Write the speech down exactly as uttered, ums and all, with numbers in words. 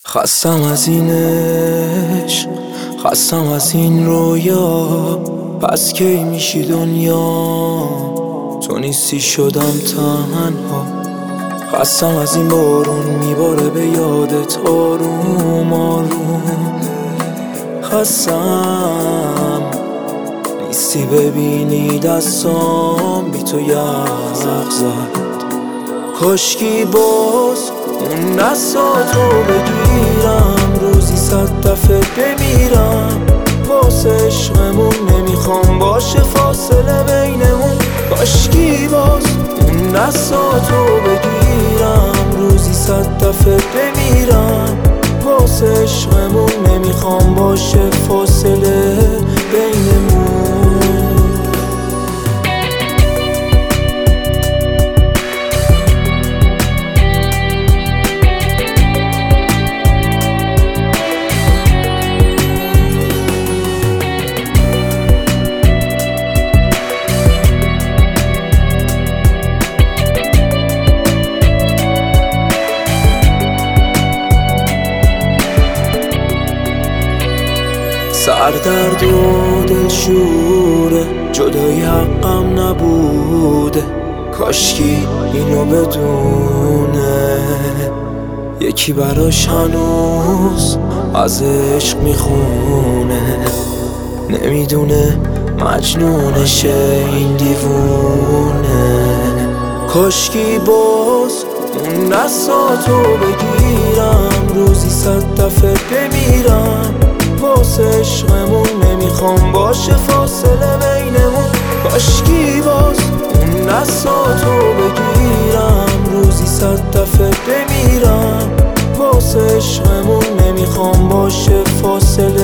خستم از این عشق، خستم از این رویا. پس کی میشی دنیا تو نیستی شدم تنها. خستم از این بارون میباره به یادت آروم آروم. خستم نیستی ببینی دستام بی تو یخ زد. کاشکی باز اون دستاتو بگیرم، روزی صد دفعه بمیرم واسه عشقمون. نمیخوام باشه فاصله بینمون. کاشکی باز اون دستاتو بگیرم، روزی صد دفعه بمیرم واسه عشقمون. نمیخوام باشه فاصله بینمون. سردرد و دلشوره، جدایی حقم نبوده. کاشکی اینو بدونه یکی براش هنوز از عشق میخونه. نمیدونه مجنونشه این دیوونه. کاشکی باز اون دستاتو بگیرم، روزی صد دفعه بمیرم واسه عشقمون. نمیخوام باشه فاصله بینمون. کاشکی باز اون دستاتو بگیرم، روزی صد دفعه بمیرم واسه عشقمون. نمیخوام باشه فاصله